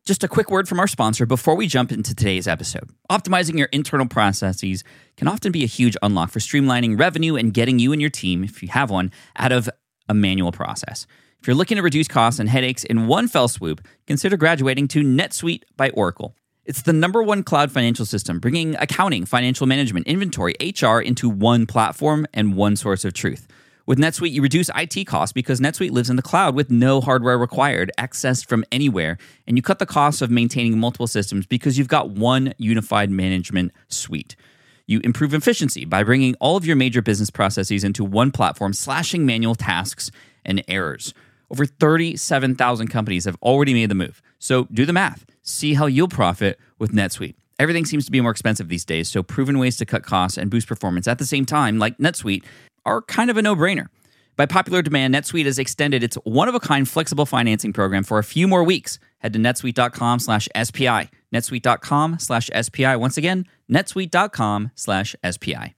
Just a quick word from our sponsor before we jump into today's episode. Optimizing your internal processes can often be a huge unlock for streamlining revenue and getting you and your team, if you have one, out of a manual process. If you're looking to reduce costs and headaches in one fell swoop, consider graduating to NetSuite by Oracle. It's the #1 cloud financial system, bringing accounting, financial management, inventory, HR into one platform and one source of truth. With NetSuite, you reduce IT costs because NetSuite lives in the cloud with no hardware required, accessed from anywhere, and you cut the cost of maintaining multiple systems because you've got one unified management suite. You improve efficiency by bringing all of your major business processes into one platform, slashing manual tasks and errors. Over 37,000 companies have already made the move. So do the math. See how you'll profit with NetSuite. Everything seems to be more expensive these days, so proven ways to cut costs and boost performance at the same time, like NetSuite, are kind of a no-brainer. By popular demand, NetSuite has extended its one-of-a-kind flexible financing program for a few more weeks. Head to netsuite.com/SPI. netsuite.com/SPI. Once again, netsuite.com/SPI.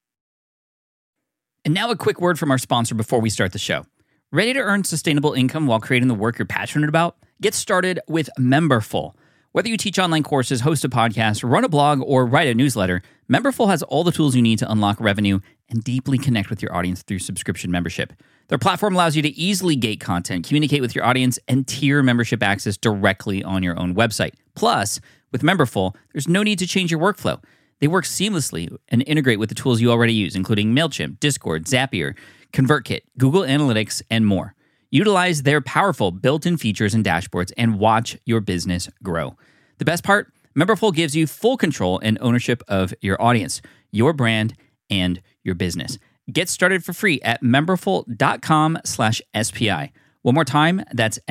And now a quick word from our sponsor before we start the show. Ready to earn sustainable income while creating the work you're passionate about? Get started with Memberful. Whether you teach online courses, host a podcast, run a blog, or write a newsletter, Memberful has all the tools you need to unlock revenue and deeply connect with your audience through subscription membership. Their platform allows you to easily gate content, communicate with your audience, and tier membership access directly on your own website. Plus, with Memberful, there's no need to change your workflow. They work seamlessly and integrate with the tools you already use, including MailChimp, Discord, Zapier, ConvertKit, Google Analytics, and more. Utilize their powerful built-in features and dashboards and watch your business grow. The best part? Memberful gives you full control and ownership of your audience, your brand, and your business. Get started for free at memberful.com/SPI. One more time, that's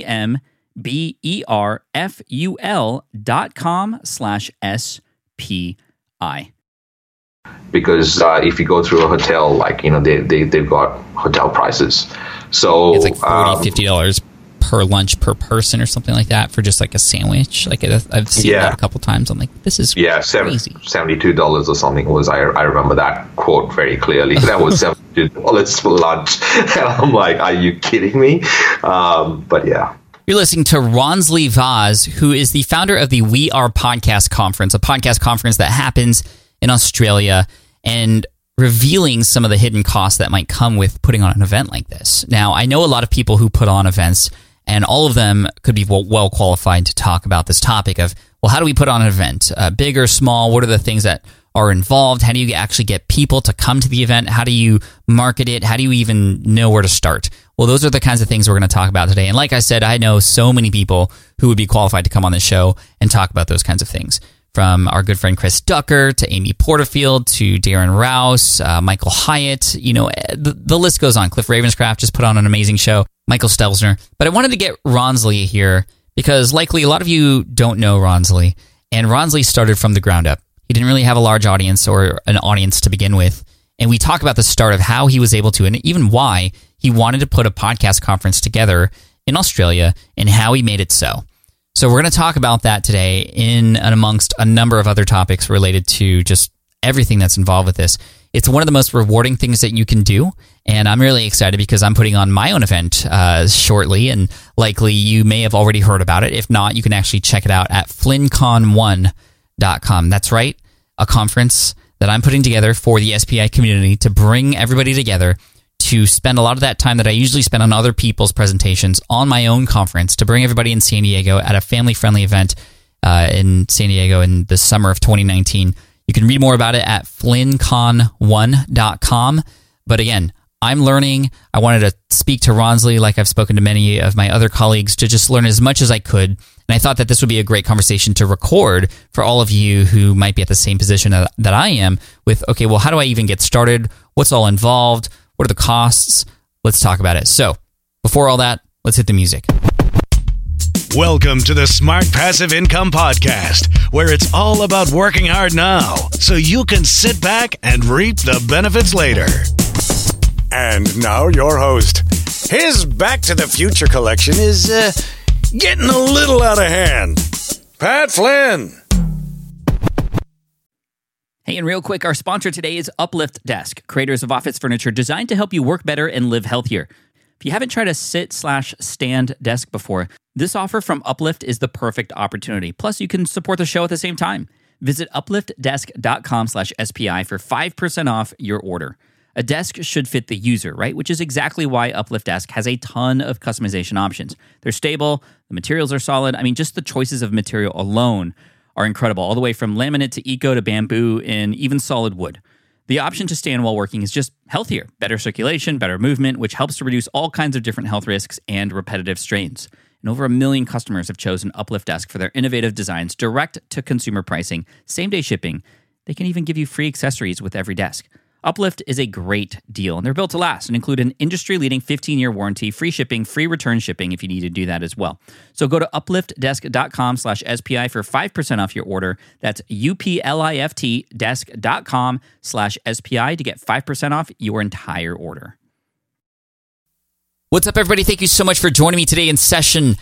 memberful.com/SPI. Because if you go through a hotel, they've got hotel prices. So it's like $40, $50 per lunch per person or something like that for just like a sandwich. Like I've seen that a couple times. I'm like, this is crazy. $72 or something was. I remember that quote very clearly. That was $72 for lunch, and I'm like, are you kidding me? But yeah. You're listening to Ronsley Vaz, who is the founder of the We Are Podcast Conference, a podcast conference that happens in Australia, and revealing some of the hidden costs that might come with putting on an event like this. Now, I know a lot of people who put on events, and all of them could be well qualified to talk about this topic of, well, how do we put on an event? Big or small? What are the things that are involved? How do you actually get people to come to the event? How do you market it? How do you even know where to start? Well, those are the kinds of things we're going to talk about today. And like I said, I know so many people who would be qualified to come on this show and talk about those kinds of things. From our good friend Chris Ducker to Amy Porterfield to Darren Rouse, Michael Hyatt, the list goes on. Cliff Ravenscraft just put on an amazing show, Michael Stelzner. But I wanted to get Ronsley here because likely a lot of you don't know Ronsley, and Ronsley started from the ground up. He didn't really have a large audience or an audience to begin with, and we talk about the start of how he was able to, and even why he wanted to put a podcast conference together in Australia and how he made it so. So we're going to talk about that today in and amongst a number of other topics related to just everything that's involved with this. It's one of the most rewarding things that you can do, and I'm really excited because I'm putting on my own event shortly, and likely you may have already heard about it. If not, you can actually check it out at flyncon1.com. That's right, a conference that I'm putting together for the SPI community to bring everybody together to spend a lot of that time that I usually spend on other people's presentations on my own conference, to bring everybody in San Diego at a family-friendly event in San Diego in the summer of 2019. You can read more about it at flyncon1.com. But again, I'm learning. I wanted to speak to Ronsley like I've spoken to many of my other colleagues to just learn as much as I could. And I thought that this would be a great conversation to record for all of you who might be at the same position that I am with, okay, well, how do I even get started? What's all involved? What are the costs? Let's talk about it. So, before all that, let's hit the music. Welcome to the Smart Passive Income Podcast, where it's all about working hard now so you can sit back and reap the benefits later. And now your host. His Back to the Future collection is getting a little out of hand. Pat Flynn. Hey, and real quick, our sponsor today is Uplift Desk, creators of office furniture designed to help you work better and live healthier. If you haven't tried a sit/stand desk before, This offer from Uplift is the perfect opportunity. Plus, you can support the show at the same time. Visit upliftdesk.com/SPI for 5% off your order. A desk should fit the user, right? Which is exactly why Uplift Desk has a ton of customization options. They're stable, the materials are solid. I mean, just the choices of material alone are incredible, all the way from laminate to eco to bamboo and even solid wood. The option to stand while working is just healthier, better circulation, better movement, which helps to reduce all kinds of different health risks and repetitive strains. And over 1 million customers have chosen Uplift Desk for their innovative designs, direct-to-consumer pricing, same-day shipping. They can even give you free accessories with every desk. Uplift is a great deal, and they're built to last and include an industry-leading 15-year warranty, free shipping, free return shipping if you need to do that as well. So go to upliftdesk.com/SPI for 5% off your order. That's upliftdesk.com/SPI to get 5% off your entire order. What's up, everybody? Thank you so much for joining me today in session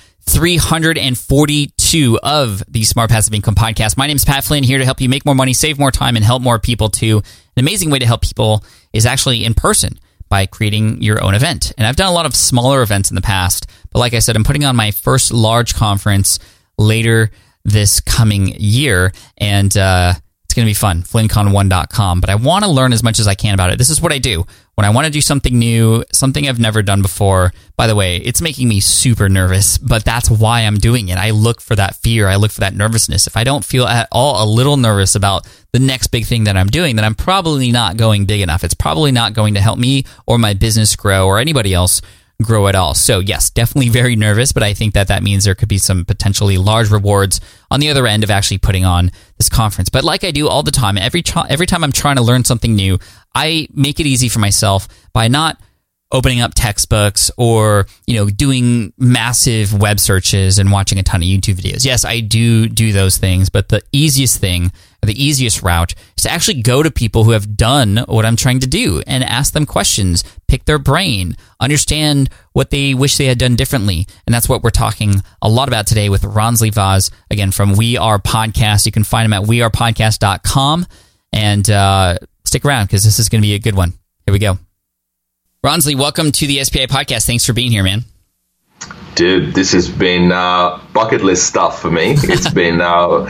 342 of the Smart Passive Income Podcast. My name is Pat Flynn, here to help you make more money, save more time, and help more people too. An amazing way to help people is actually in person by creating your own event. And I've done a lot of smaller events in the past, but like I said, I'm putting on my first large conference later this coming year, and it's going to be fun, FlynnCon1.com. But I want to learn as much as I can about it. This is what I do. When I want to do something new, something I've never done before, by the way, it's making me super nervous, but that's why I'm doing it. I look for that fear. I look for that nervousness. If I don't feel at all a little nervous about the next big thing that I'm doing, then I'm probably not going big enough. It's probably not going to help me or my business grow or anybody else grow at all. So yes, definitely very nervous, but I think that means there could be some potentially large rewards on the other end of actually putting on this conference. But like I do all the time, every time I'm trying to learn something new, I make it easy for myself by not opening up textbooks or, doing massive web searches and watching a ton of YouTube videos. Yes, I do those things, but the easiest thing, or the easiest route, is to actually go to people who have done what I'm trying to do and ask them questions, pick their brain, understand what they wish they had done differently. And that's what we're talking a lot about today with Ronsley Vaz, again, from We Are Podcast. You can find him at wearepodcast.com, and stick around because this is going to be a good one. Here we go. Ronsley, welcome to the SPI Podcast. Thanks for being here, man. Dude, this has been bucket list stuff for me. It's been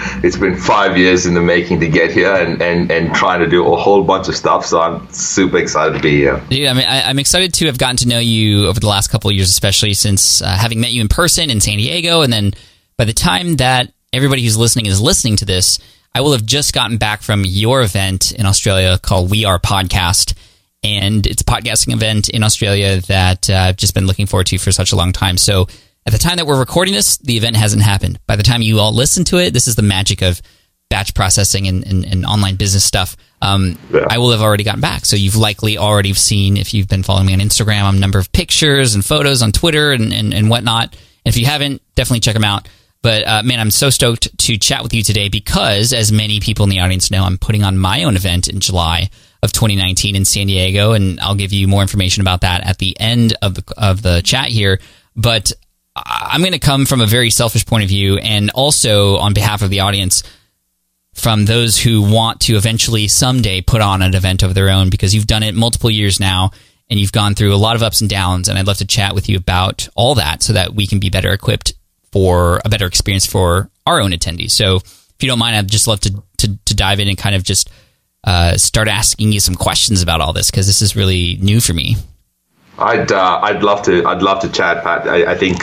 5 years in the making to get here and trying to do a whole bunch of stuff. So I'm super excited to be here. Dude, I'm excited to have gotten to know you over the last couple of years, especially since having met you in person in San Diego. And then by the time that everybody who's listening is listening to this, I will have just gotten back from your event in Australia called We Are Podcast. And it's a podcasting event in Australia that I've just been looking forward to for such a long time. So at the time that we're recording this, the event hasn't happened. By the time you all listen to it, this is the magic of batch processing and online business stuff. I will have already gotten back. So you've likely already seen, if you've been following me on Instagram, a number of pictures and photos on Twitter and whatnot. And if you haven't, definitely check them out. But man, I'm so stoked to chat with you today because, as many people in the audience know, I'm putting on my own event in July of 2019 in San Diego, and I'll give you more information about that at the end of the chat here. But I'm going to come from a very selfish point of view, and also on behalf of the audience, from those who want to eventually someday put on an event of their own, because you've done it multiple years now, and you've gone through a lot of ups and downs, and I'd love to chat with you about all that so that we can be better equipped for a better experience for our own attendees. So if you don't mind, I'd just love to dive in and kind of just start asking you some questions about all this, because this is really new for me. I'd love to chat, Pat. I think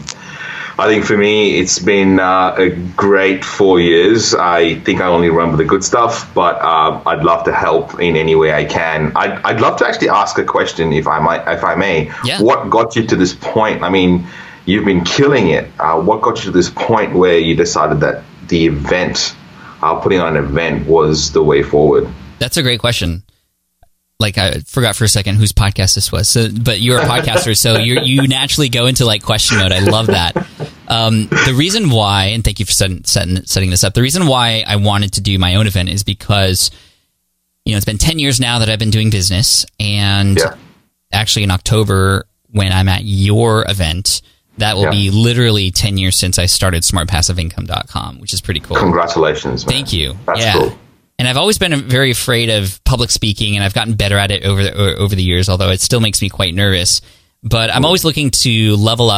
for me it's been a great 4 years. I think I only remember the good stuff, but I'd love to help in any way I can. I'd love to actually ask a question, if I may. Yeah. What got you to this point? I mean, you've been killing it. What got you to this point where you decided that the event, putting on an event, was the way forward? That's a great question. Like, I forgot for a second whose podcast this was. So, but you're a podcaster, so you naturally go into like question mode. I love that. The reason why, and thank you for setting this up. The reason why I wanted to do my own event is because, it's been 10 years now that I've been doing business, and actually in October when I'm at your event, that will be literally 10 years since I started smartpassiveincome.com, which is pretty cool. Congratulations, man. Thank you. That's cool. And I've always been very afraid of public speaking, and I've gotten better at it over the years, although it still makes me quite nervous. But I'm always looking to level up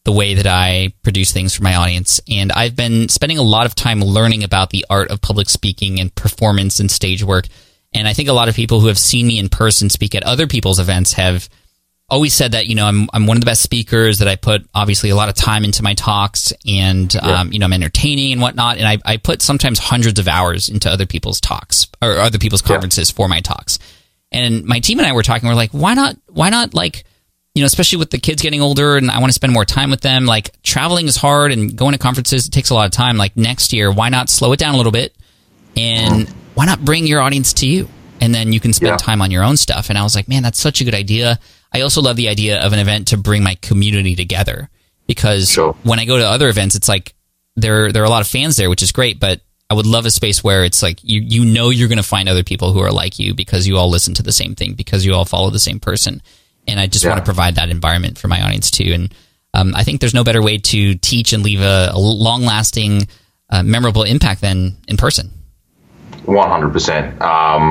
the way that I produce things for my audience. And I've been spending a lot of time learning about the art of public speaking and performance and stage work. And I think a lot of people who have seen me in person speak at other people's events have always said that, I'm one of the best speakers, that I put obviously a lot of time into my talks, and, I'm entertaining and whatnot. And I put sometimes hundreds of hours into other people's talks or other people's conferences for my talks. And my team and I were talking, we're like, why not like, especially with the kids getting older and I want to spend more time with them, like traveling is hard and going to conferences, it takes a lot of time. Like next year, why not slow it down a little bit, and why not bring your audience to you? And then you can spend time on your own stuff. And I was like, man, that's such a good idea. I also love the idea of an event to bring my community together, because when I go to other events, it's like there are a lot of fans there, which is great, but I would love a space where it's like you're going to find other people who are like you, because you all listen to the same thing, because you all follow the same person. And I just want to provide that environment for my audience too. And I think there's no better way to teach and leave a long-lasting, memorable impact than in person. 100%. And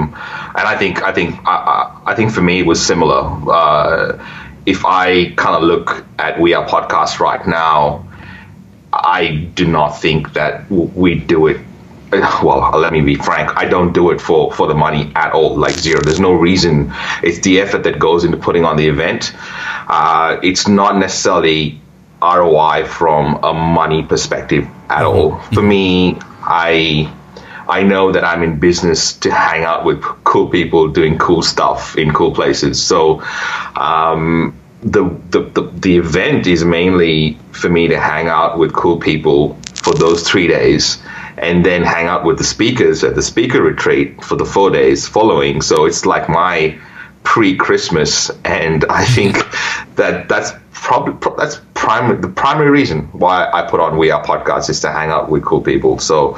I think for me it was similar. If I kind of look at We Are Podcast right now, I do not think that we do it. Well, let me be frank. I don't do it for the money at all, like zero. There's no reason. It's the effort that goes into putting on the event. It's not necessarily ROI from a money perspective at all. For me, I know that I'm in business to hang out with cool people doing cool stuff in cool places. So the event is mainly for me to hang out with cool people for those 3 days, and then hang out with the speakers at the speaker retreat for the 4 days following. So it's like my pre-Christmas, and I think that's the primary reason why I put on We Are Podcast, is to hang out with cool people. So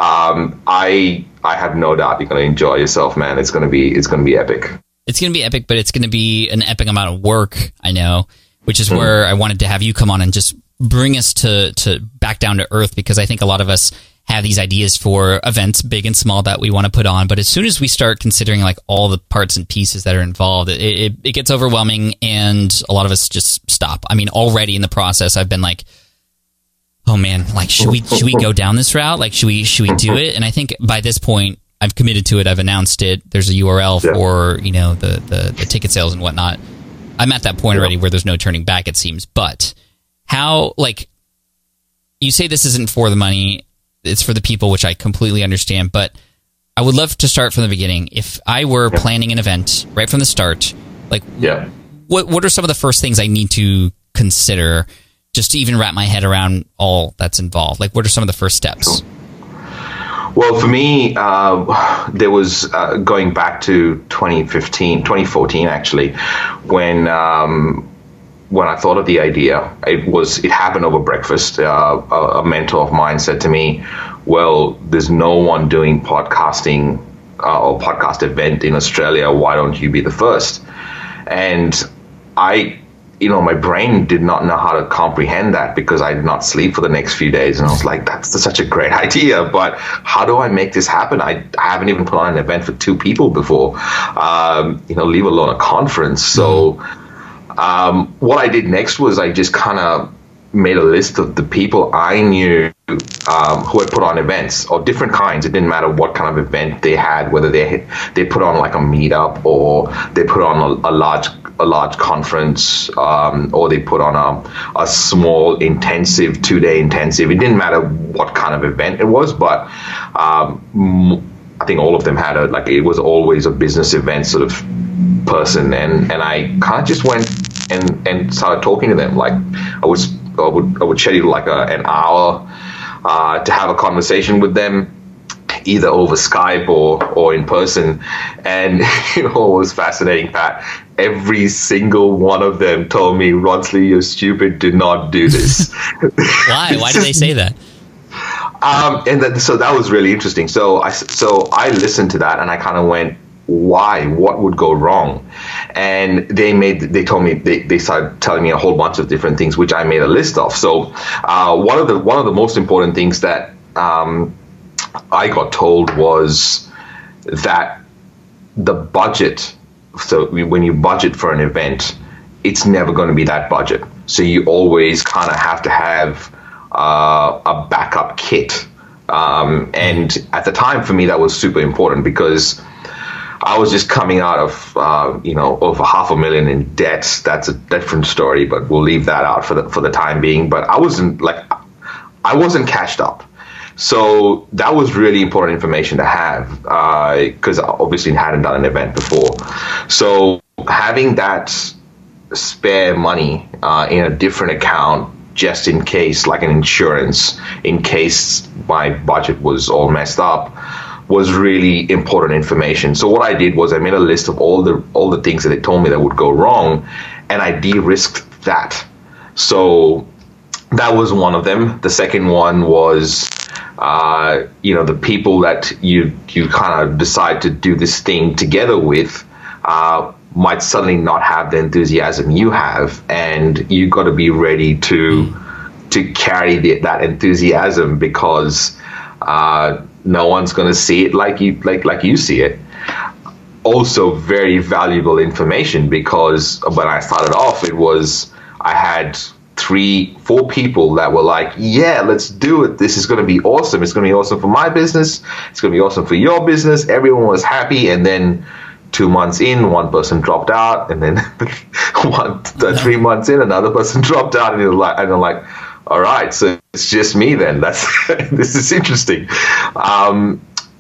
I have no doubt you're going to enjoy yourself, man. It's going to be epic. It's going to be epic, but it's going to be an epic amount of work, I know, which is where I wanted to have you come on and just bring us to back down to earth, because I think a lot of us have these ideas for events, big and small, that we want to put on. But as soon as we start considering like all the parts and pieces that are involved, it gets overwhelming, and a lot of us just stop. I mean, already in the process, I've been like, oh man, like, should we go down this route? Like, should we do it? And I think by this point, I've committed to it. I've announced it. There's a URL for, the ticket sales and whatnot. I'm at that point already where there's no turning back, it seems. But how, like, you say this isn't for the money, it's for the people, which I completely understand, but I would love to start from the beginning. If I were planning an event right from the start, like, what are some of the first things I need to consider just to even wrap my head around all that's involved? Like, what are some of the first steps? Well, for me, there was going back to 2014 actually, when I thought of the idea. It happened over breakfast. A mentor of mine said to me, well, there's no one doing podcasting or podcast event in Australia. Why don't you be the first? And my brain did not know how to comprehend that, because I did not sleep for the next few days. And I was like, that's such a great idea, but how do I make this happen? I haven't even put on an event for 2 people before, leave alone a conference. So what I did next was I just kind of made a list of the people I knew who had put on events of different kinds. It didn't matter what kind of event they had, whether they put on like a meetup, or they put on a large conference, or they put on a small intensive 2-day intensive. It didn't matter what kind of event it was, but I think all of them had it was always a business event sort of person, and I kind of just went and started talking to them. Like I would schedule like an hour to have a conversation with them, either over Skype or in person. And what was fascinating, Pat, every single one of them told me, Ronsley, you're stupid, do not do this. Why did they say that? So that was really interesting. So I listened to that, and I kind of went, why? What would go wrong? And they told me, they started telling me a whole bunch of different things, which I made a list of. So one of the most important things that I got told was that the budget, so when you budget for an event, it's never going to be that budget. So you always kind of have to have a backup kit. And at the time, for me, that was super important because I was just coming out of, over $500,000 in debt. That's a different story, but we'll leave that out for the time being. But I wasn't cashed up. So that was really important information to have because I obviously hadn't done an event before. So having that spare money in a different account just in case, like an insurance, in case my budget was all messed up, was really important information. So what I did was I made a list of all the things that they told me that would go wrong, and I de-risked that. So that was one of them. The second one was, the people that you kind of decide to do this thing together with might suddenly not have the enthusiasm you have, and you got to be ready to carry that enthusiasm because no one's going to see it like you see it. Also, very valuable information because when I started off, I had 3-4 people that were like, yeah, let's do it. This is going to be awesome. It's going to be awesome for my business. It's going to be awesome for your business. Everyone was happy. And then 2 months in, one person dropped out. And then 3 months in, another person dropped out. And I'm like, all right, so it's just me then. This is interesting. And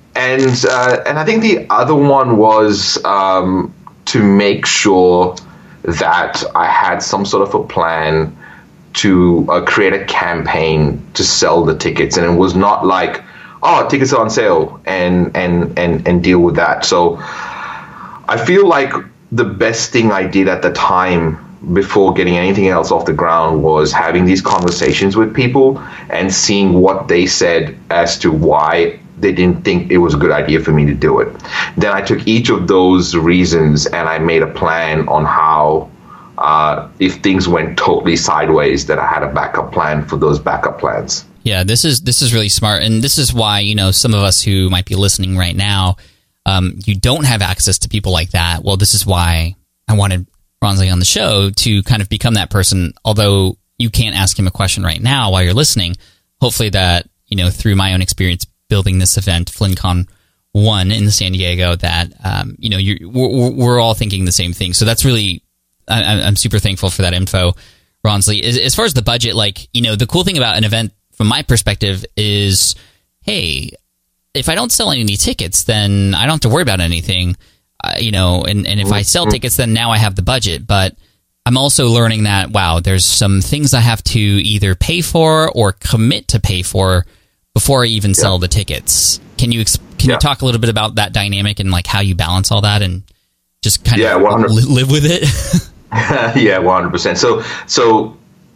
I think the other one was to make sure that I had some sort of a plan to create a campaign to sell the tickets, and it was not like, oh, tickets are on sale and deal with that. So I feel like the best thing I did at the time before getting anything else off the ground was having these conversations with people and seeing what they said as to why they didn't think it was a good idea for me to do it. Then I took each of those reasons and I made a plan on how, if things went totally sideways, that I had a backup plan for those backup plans. Yeah, this is really smart. And this is why, some of us who might be listening right now, you don't have access to people like that. Well, this is why I wanted Ronsley on the show to kind of become that person. Although you can't ask him a question right now while you're listening, hopefully that, through my own experience building this event, FlynnCon 1 in San Diego, that, we're all thinking the same thing. So that's really, I'm super thankful for that info, Ronsley. As far as the budget, the cool thing about an event from my perspective is, hey, if I don't sell any tickets, then I don't have to worry about anything, and if I sell tickets, then now I have the budget. But I'm also learning that, wow, there's some things I have to either pay for or commit to pay for before I even sell the tickets. Can you talk a little bit about that dynamic and how you balance all that and just kind of live with it? Yeah, 100%. So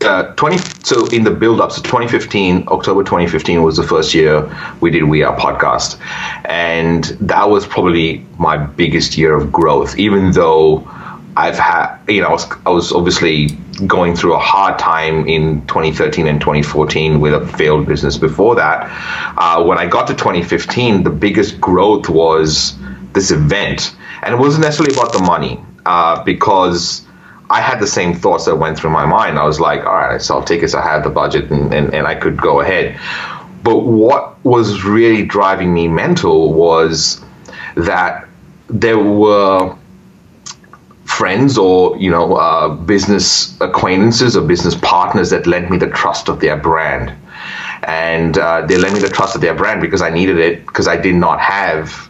in the build-up, so October 2015 was the first year we did We Are Podcast. And that was probably my biggest year of growth, even though I've had, I was obviously going through a hard time in 2013 and 2014 with a failed business before that. When I got to 2015, the biggest growth was this event. And it wasn't necessarily about the money, because I had the same thoughts that went through my mind. I was like, all right, I sell tickets, I had the budget, and I could go ahead. But what was really driving me mental was that there were friends or, business acquaintances or business partners that lent me the trust of their brand. And they lent me the trust of their brand because I needed it, because I did not have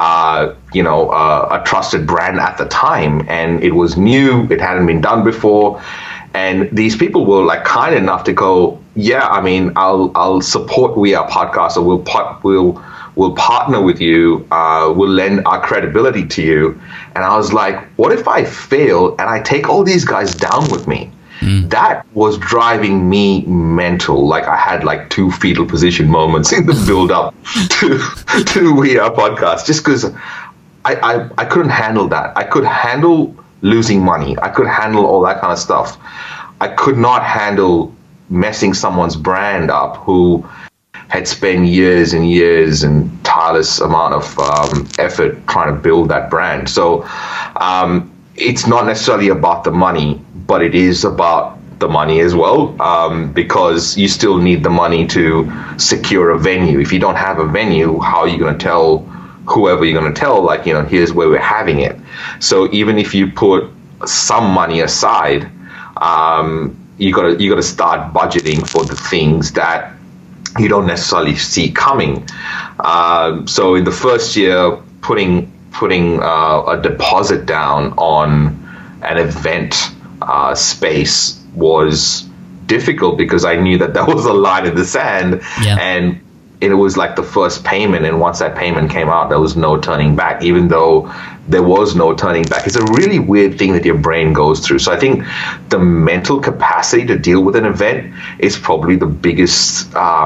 a trusted brand at the time, and it was new, it hadn't been done before. And these people were kind enough to go, yeah, I mean, I'll support We Are Podcast, or we'll partner with you, we'll lend our credibility to you. And I was like, what if I fail and I take all these guys down with me? That was driving me mental. I had 2 fetal position moments in the build up to We Are Podcast, just because I couldn't handle that. I could handle losing money. I could handle all that kind of stuff. I could not handle messing someone's brand up who had spent years and years and tireless amount of effort trying to build that brand. So it's not necessarily about the money, but it is about the money as well, because you still need the money to secure a venue. If you don't have a venue, how are you going to tell whoever you're going to tell, like, here's where we're having it? So even if you put some money aside, you got to start budgeting for the things that you don't necessarily see coming. So in the first year, putting a deposit down on an event space was difficult, because I knew that was a line in the sand. Yeah. And it was like the first payment, and once that payment came out, there was no turning back, even though there was no turning back. It's a really weird thing that your brain goes through. So I think the mental capacity to deal with an event is probably the biggest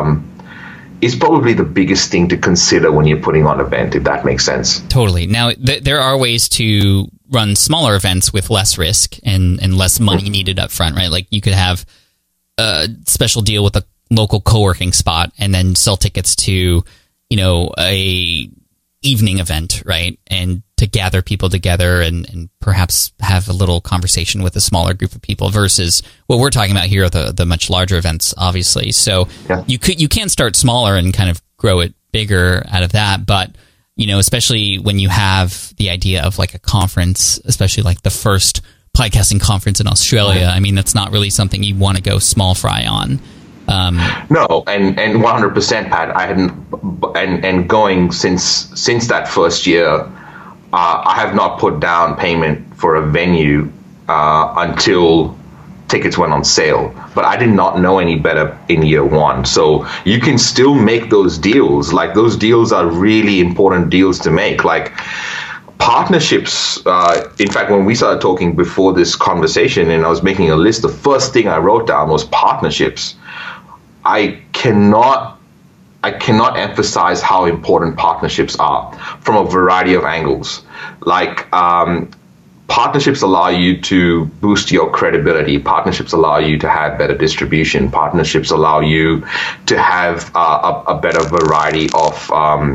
thing to consider when you're putting on an event, if that makes sense. Totally. Now, there are ways to run smaller events with less risk and less money needed up front, right? Like, you could have a special deal with a local co-working spot and then sell tickets to, a evening event, right? And to gather people together and perhaps have a little conversation with a smaller group of people, versus what we're talking about here are the much larger events, obviously. So yeah, you can start smaller and kind of grow it bigger out of that. But, especially when you have the idea of like a conference, especially like the first podcasting conference in Australia, I mean, that's not really something you want to go small fry on. No, and 100%, Pat. I hadn't, and going since that first year, I have not put down payment for a venue until tickets went on sale. But I did not know any better in year one. So you can still make those deals. Like, those deals are really important deals to make. Like, partnerships. In fact, when we started talking before this conversation and I was making a list, the first thing I wrote down was partnerships. I cannot emphasize how important partnerships are from a variety of angles. Like, partnerships allow you to boost your credibility. Partnerships allow you to have better distribution. Partnerships allow you to have a better variety of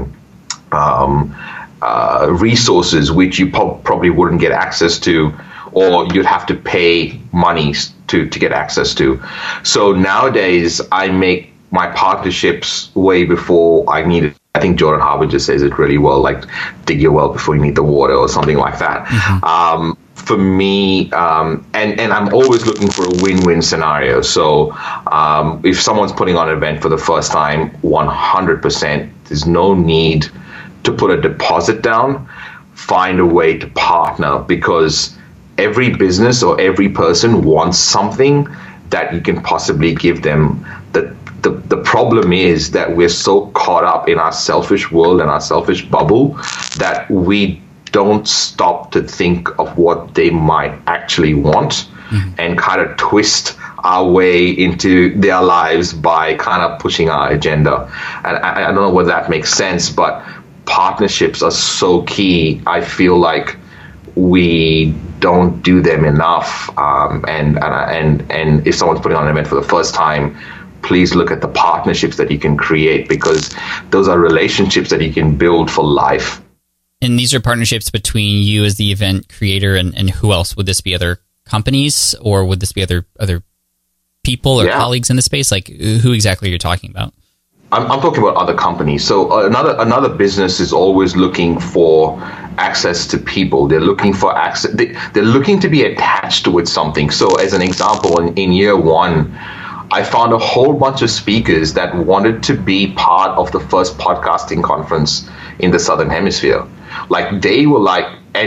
resources which you probably wouldn't get access to, or you'd have to pay money to get access to. So nowadays, I make my partnerships way before I need it. I think Jordan Harwood just says it really well, like, dig your well before you need the water, or something like that. Mm-hmm. For me, and I'm always looking for a win-win scenario. So if someone's putting on an event for the first time, 100%, there's no need to put a deposit down. Find a way to partner, because every business or every person wants something that you can possibly give them. The problem is that we're so caught up in our selfish world and our selfish bubble that we don't stop to think of what they might actually want, and kind of twist our way into their lives by kind of pushing our agenda. And I don't know whether that makes sense, but partnerships are so key. I feel like we don't do them enough. And if someone's putting on an event for the first time, please look at the partnerships that you can create, because those are relationships that you can build for life. And these are partnerships between you as the event creator and who else? Would this be other companies, or would this be other people or colleagues in the space? Like, who exactly are you talking about? I'm talking about other companies. So another business is always looking for access to people. They're looking for access. They're looking to be attached with something. So as an example, in year one, I found a whole bunch of speakers that wanted to be part of the first podcasting conference in the Southern Hemisphere. Like, they were like,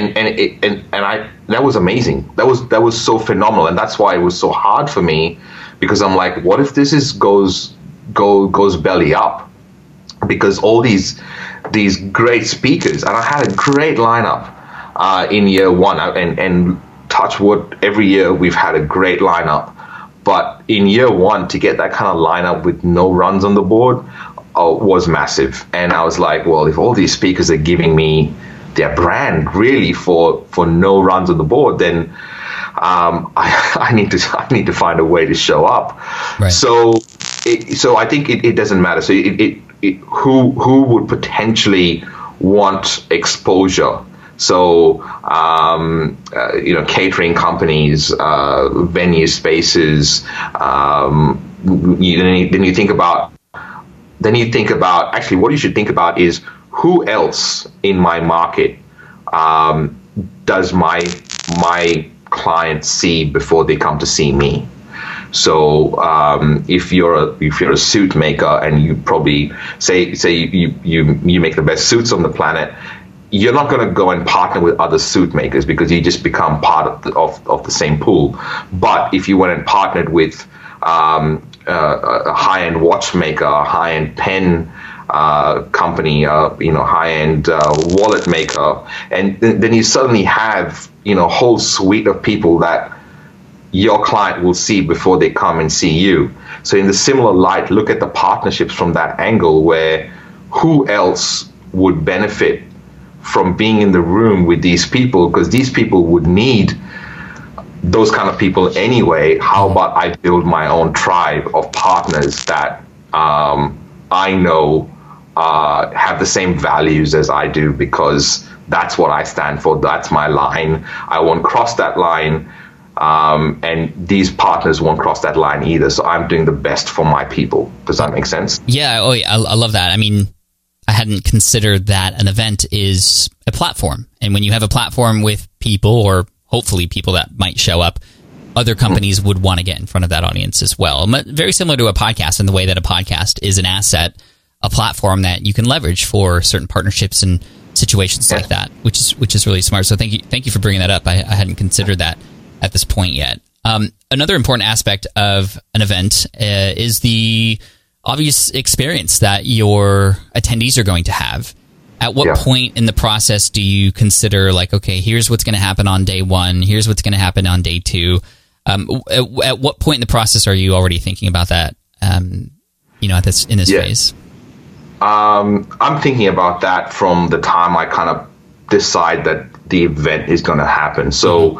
that was amazing. That was so phenomenal, and that's why it was so hard for me, because I'm like, what if this goes belly up? Because all these great speakers, and I had a great lineup in year one, and touch wood, every year we've had a great lineup. But in year one, to get that kind of lineup with no runs on the board was massive. And I was like, well, if all these speakers are giving me their brand really for no runs on the board, then I need to find a way to show up. Right. So I think it doesn't matter. So who would potentially want exposure So, catering companies, venue spaces. Then you think about actually what you should think about is who else in my market does my clients see before they come to see me. So if you're a suit maker and you probably say you make the best suits on the planet, you're not going to go and partner with other suit makers because you just become part of the same pool. But if you went and partnered with a high-end watchmaker, a high-end pen company, high-end wallet maker, and then you suddenly have a whole suite of people that your client will see before they come and see you. So in the similar light, look at the partnerships from that angle, where who else would benefit from being in the room with these people, because these people would need those kind of people anyway. How about I build my own tribe of partners that I know have the same values as I do, because that's what I stand for. That's my line. I won't cross that line. And these partners won't cross that line either. So I'm doing the best for my people. Does that make sense? Yeah. Oh, yeah. I love that. I mean, I hadn't considered that an event is a platform. And when you have a platform with people, or hopefully people that might show up, other companies would want to get in front of that audience as well. Very similar to a podcast in the way that a podcast is an asset, a platform that you can leverage for certain partnerships and situations like that, which is really smart. So thank you for bringing that up. I hadn't considered that at this point yet. Another important aspect of an event is the obvious experience that your attendees are going to have. At what point in the process do you consider, like, okay, here's what's going to happen on day one, here's what's going to happen on day two? At what point in the process are you already thinking about that? In this phase? I'm thinking about that from the time I kind of decide that the event is going to happen. So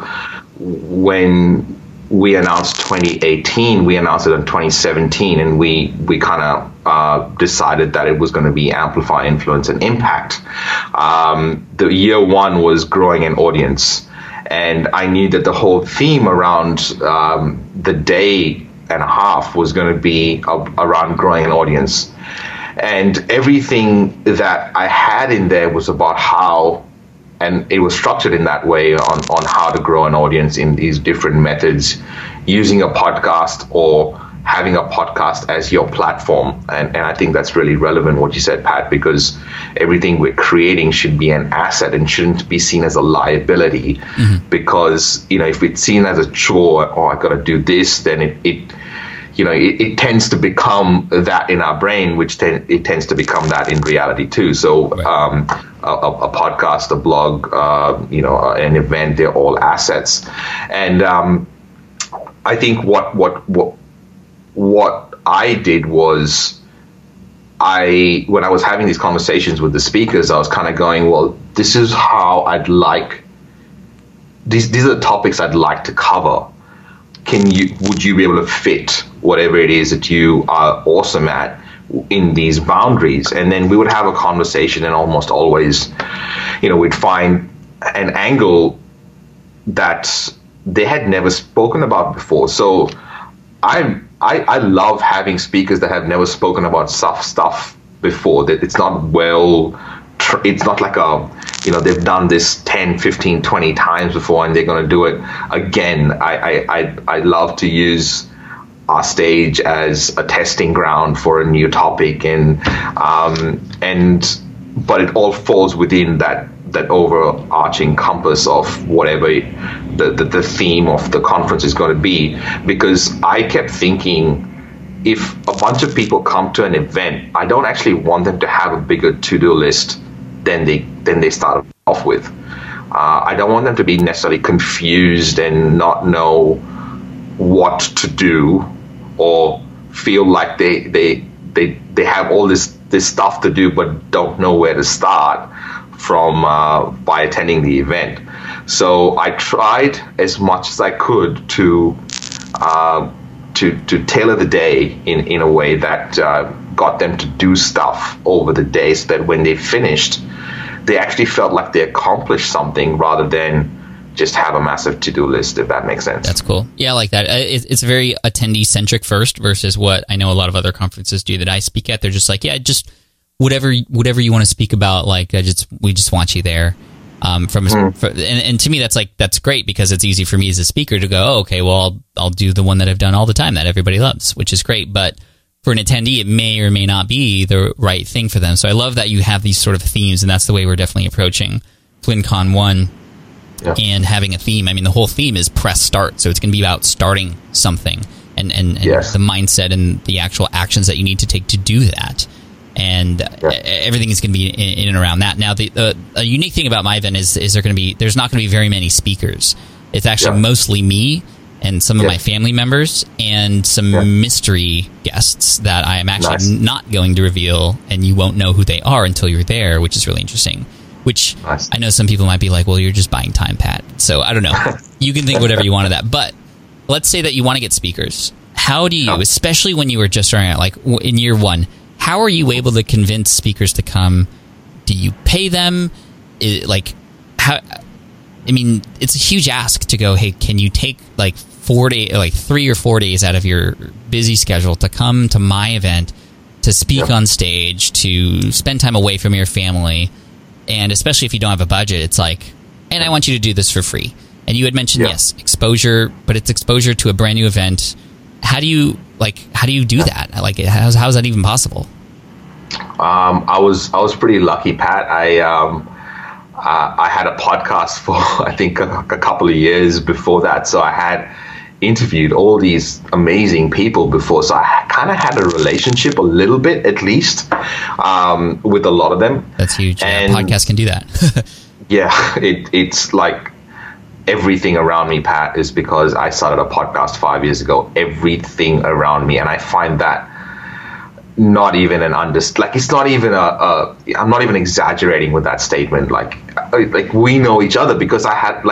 when we announced 2018, we announced it in 2017, and we kind of decided that it was going to be Amplify, Influence, and Impact. The year one was growing an audience, and I knew that the whole theme around the day and a half was going to be around growing an audience. And everything that I had in there was about how, and it was structured in that way on how to grow an audience in these different methods, using a podcast or having a podcast as your platform. And I think that's really relevant what you said, Pat, because everything we're creating should be an asset and shouldn't be seen as a liability. Because, if it's seen as a chore, I got to do this, then it tends to become that in our brain, which it tends to become that in reality too. So a podcast, a blog, an event, they're all assets. And I think what I did was, when I was having these conversations with the speakers, I was kind of going, well, this is how I'd like, these are the topics I'd like to cover. Would you be able to fit whatever it is that you are awesome at in these boundaries? And then we would have a conversation, and almost always, we'd find an angle that they had never spoken about before. So I love having speakers that have never spoken about stuff before, that it's not it's not like they've done this 10, 15, 20 times before and they're going to do it again. I love to use our stage as a testing ground for a new topic, but it all falls within that overarching compass of whatever the theme of the conference is going to be. Because I kept thinking, if a bunch of people come to an event, I don't actually want them to have a bigger to-do list than they started off with. I don't want them to be necessarily confused and not know what to do, or feel like they have all this stuff to do but don't know where to start from by attending the event. So I tried as much as I could to tailor the day in a way that got them to do stuff over the day, so that when they finished, they actually felt like they accomplished something rather than just have a massive to-do list, if that makes sense. That's cool. Yeah, I like that. It's very attendee-centric first versus what I know a lot of other conferences do that I speak at. They're just like, yeah, just whatever you want to speak about, like we just want you there. And to me, that's great because it's easy for me as a speaker to go, oh, okay, well, I'll do the one that I've done all the time that everybody loves, which is great. But for an attendee, it may or may not be the right thing for them. So I love that you have these sort of themes, and that's the way we're definitely approaching FlynnCon 1. Yeah. And having a theme. I mean, the whole theme is press start, so it's going to be about starting something and yes. the mindset and the actual actions that you need to take to do that. And everything is going to be in and around that. Now, a unique thing about my event is there's not going to be very many speakers. It's actually mostly me and some of my family members and some mystery guests that I am actually not going to reveal, and you won't know who they are until you're there, which is really interesting. Which I know some people might be like, well, you're just buying time, Pat. So I don't know. You can think whatever you want of that. But let's say that you want to get speakers. How do you, especially when you were just starting out, like in year 1, how are you able to convince speakers to come? Do you pay them? It's a huge ask to go, hey, can you take like 3 or 4 days out of your busy schedule to come to my event, to speak on stage, to spend time away from your family? And especially if you don't have a budget, it's like, and I want you to do this for free. And you had mentioned, yes, exposure, but it's exposure to a brand new event. How do you do that? Like, how is that even possible? I was pretty lucky, Pat. I had a podcast for, I think, a couple of years before that. So I had interviewed all these amazing people before, so I kind of had a relationship a little bit, at least, with a lot of them. That's huge. And podcasts can do that. It's like everything around me, Pat, is because I started a podcast 5 years ago. Everything around me, and I find that not even it's not even I'm not even exaggerating with that statement. Like we know each other because I had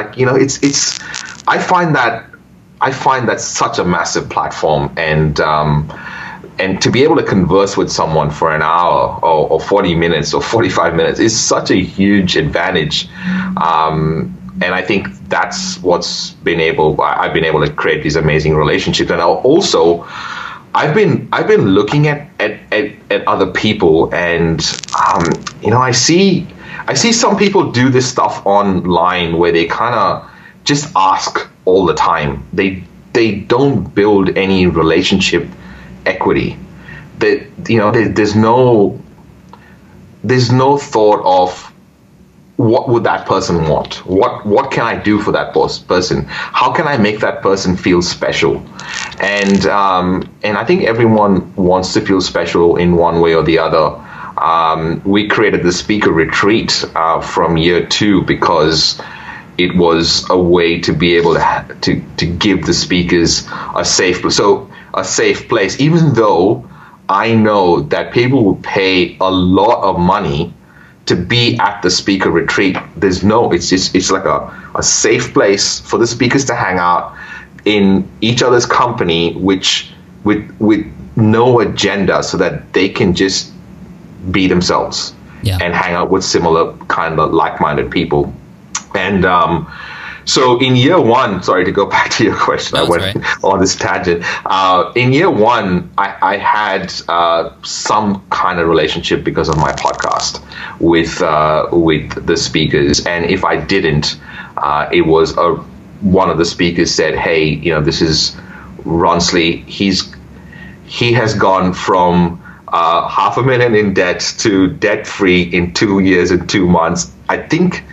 I find that such a massive platform, and to be able to converse with someone for an hour or 40 minutes or 45 minutes is such a huge advantage. And I think that's what's I've been able to create these amazing relationships. And also, I've been looking at other people, and I see some people do this stuff online where they kind of just ask all the time. They don't build any relationship equity. There's no thought of what would that person want? What can I do for that person? How can I make that person feel special? And I think everyone wants to feel special in one way or the other. We created the speaker retreat from year 2 because it was a way to be able to give the speakers a safe place, even though I know that people will pay a lot of money to be at the speaker retreat. It's like a safe place for the speakers to hang out in each other's company, which with no agenda, so that they can just be themselves and hang out with similar kind of like-minded people. And so in year 1, sorry to go back to your question, I went on this tangent. In year 1, I had some kind of relationship because of my podcast with the speakers. And if I didn't, it was one of the speakers said, "Hey, this is Ronsley. He has gone from $500,000 in debt to debt-free in 2 years and 2 months. I think."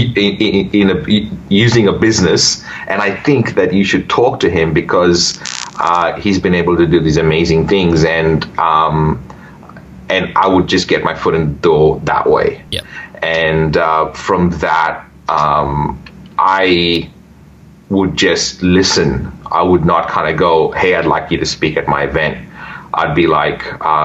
Using a business, and I think that you should talk to him because he's been able to do these amazing things, and I would just get my foot in the door that way. Yeah. And from that, I would just listen. I would not kind of go, "Hey, I'd like you to speak at my event." I'd be like,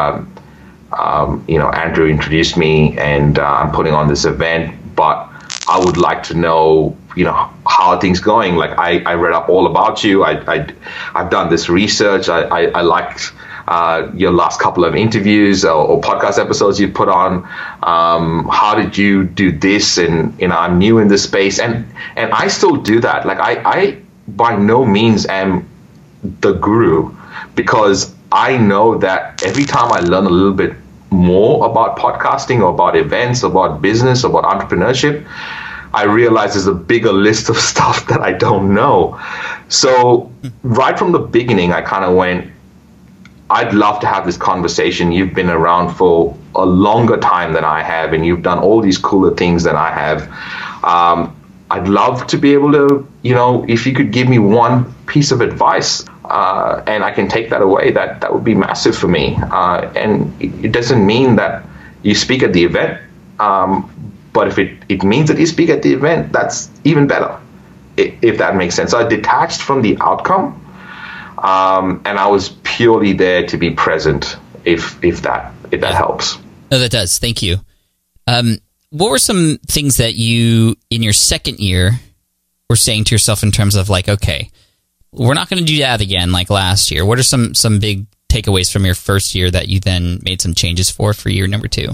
Andrew introduced me, and I'm putting on this event, but I would like to know, how are things going? Like, I read up all about you. I've done this research. I liked your last couple of interviews or podcast episodes you put on. How did you do this? And I'm new in this space, and I still do that. Like I by no means am the guru, because I know that every time I learn a little bit more about podcasting or about events, about business, about entrepreneurship, I realize there's a bigger list of stuff that I don't know. So right from the beginning, I kind of went, I'd love to have this conversation. You've been around for a longer time than I have, and you've done all these cooler things than I have. I'd love to be able to, if you could give me one piece of advice, and I can take that away, that would be massive for me. And it doesn't mean that you speak at the event, but if it means that you speak at the event, that's even better, if that makes sense. So I detached from the outcome, and I was purely there to be present, if that helps. No, that does. Thank you. What were some things that you, in your second year, were saying to yourself in terms of like, okay, we're not going to do that again like last year? What are some big takeaways from your first year that you then made some changes for year number 2?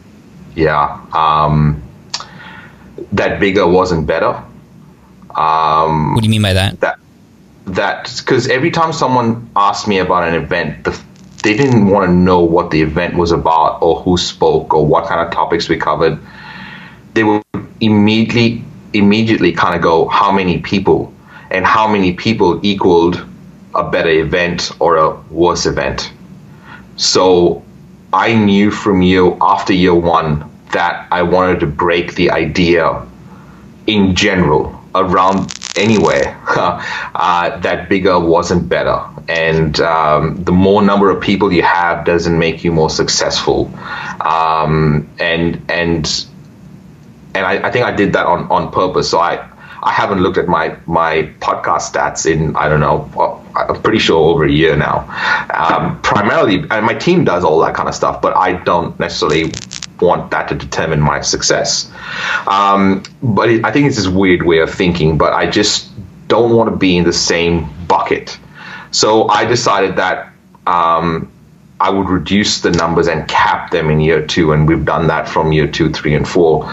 Yeah. That bigger wasn't better. What do you mean by that? That because every time someone asked me about an event, they didn't want to know what the event was about or who spoke or what kind of topics we covered. They would immediately kind of go, how many people, and how many people equaled a better event or a worse event. So I knew from after year 1 that I wanted to break the idea in general around anywhere that bigger wasn't better. And the more number of people you have doesn't make you more successful. And I think I did that on purpose. So I haven't looked at my podcast stats in, I don't know, I'm pretty sure over a year now. Primarily, and my team does all that kind of stuff, but I don't necessarily want that to determine my success. But I think it's this weird way of thinking, but I just don't want to be in the same bucket. So I decided that I would reduce the numbers and cap them in year 2, and we've done that from year 2, 3, and 4,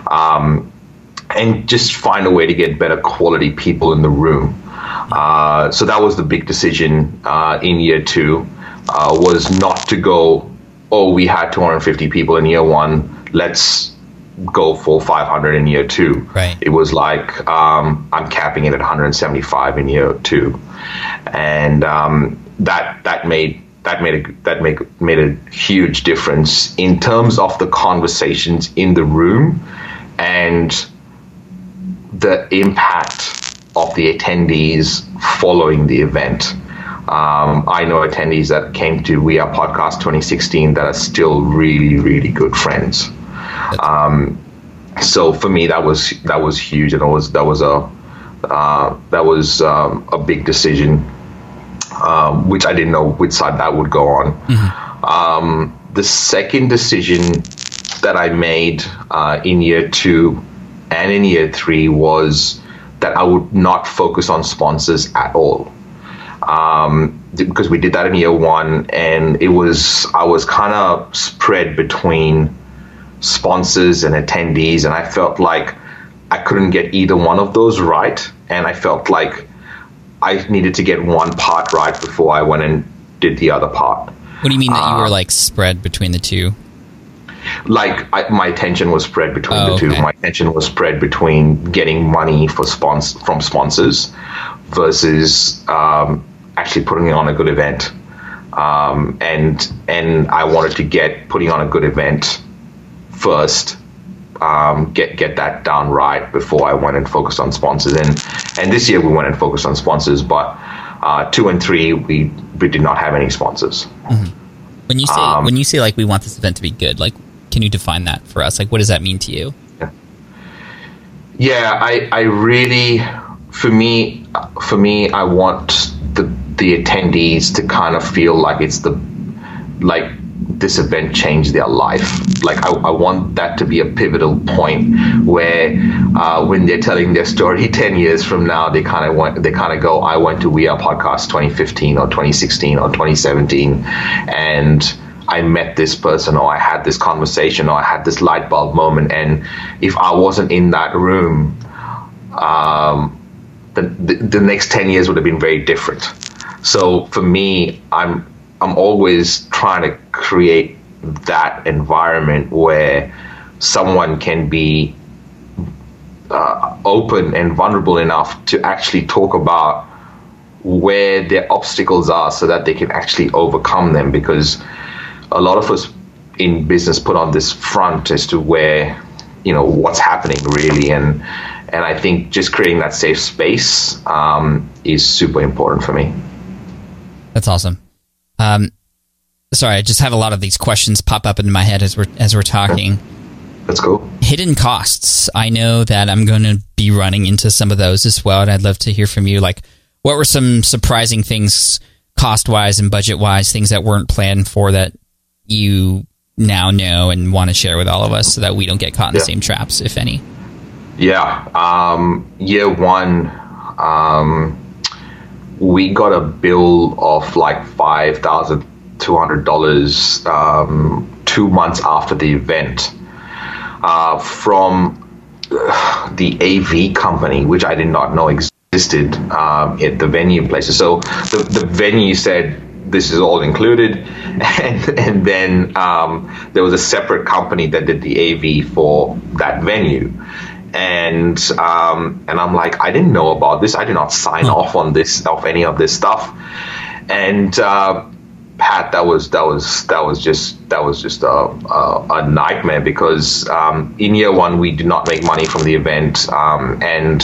and just find a way to get better quality people in the room. So that was the big decision in year 2, was not to go, we had 250 people in year 1, let's go for 500 in year 2. Right. It was like, I'm capping it at 175 in year 2, and that made a huge difference in terms of the conversations in the room and the impact of the attendees following the event. I know attendees that came to We Are Podcast 2016 that are still really, really good friends. So for me, that was huge, and that was a big decision, which I didn't know which side that would go on. Mm-hmm. The second decision that I made in year 2 and in year 3 was that I would not focus on sponsors at all. Because we did that in year 1, and I was kind of spread between sponsors and attendees, and I felt like I couldn't get either one of those right, and I felt like I needed to get one part right before I went and did the other part. What do you mean that you were like spread between the two? Like my attention was spread between the two. Okay. My attention was spread between getting money from sponsors versus actually putting on a good event. And I wanted to get putting on a good event first, get that done right before I went and focused on sponsors. And this year we went and focused on sponsors, but 2 and 3 we did not have any sponsors. Mm-hmm. When you say like we want this event to be good, like can you define that for us? Like what does that mean to you? Yeah, I really, for me, I want the attendees to kind of feel like it's this event changed their life. Like I want that to be a pivotal point where when they're telling their story 10 years from now, they kind of go, I went to We Are Podcast 2015 or 2016 or 2017, and I met this person, or I had this conversation, or I had this light bulb moment. And if I wasn't in that room, the next 10 years would have been very different. So for me, I'm always trying to create that environment where someone can be open and vulnerable enough to actually talk about where their obstacles are so that they can actually overcome them. Because a lot of us in business put on this front as to where, what's happening really. And I think just creating that safe space is super important for me. That's awesome. Sorry, I just have a lot of these questions pop up into my head as we're talking. That's cool. Hidden costs. I know that I'm going to be running into some of those as well, and I'd love to hear from you. Like, what were some surprising things, cost-wise and budget-wise, things that weren't planned for that you now know and want to share with all of us so that we don't get caught in the same traps, if any? Yeah. Year one, we got a bill of like $5,200 2 months after the event from the AV company, which I did not know existed at the venue places. So the venue said, this is all included, and then there was a separate company that did the AV for that venue. And I'm like, I didn't know about this. I did not sign off on any of this stuff. And Pat, that was just a nightmare, because in year one we did not make money from the event, and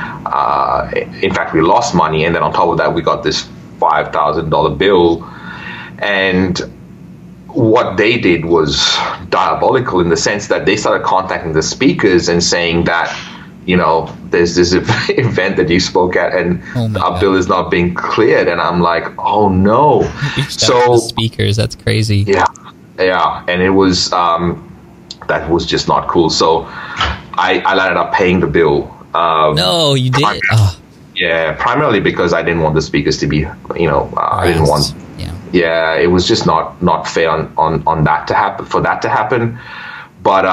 in fact we lost money. And then on top of that, we got this $5,000 bill, and what they did was diabolical in the sense that they started contacting the speakers and saying that, there's this event that you spoke at, and our bill is not being cleared. And I'm like, oh no. So speakers, that's crazy. Yeah. And it was, that was just not cool. So I ended up paying the bill. No, you did. Yeah, primarily because I didn't want the speakers to be, I didn't want. Yeah, it was just not fair on that to happen, for that to happen. But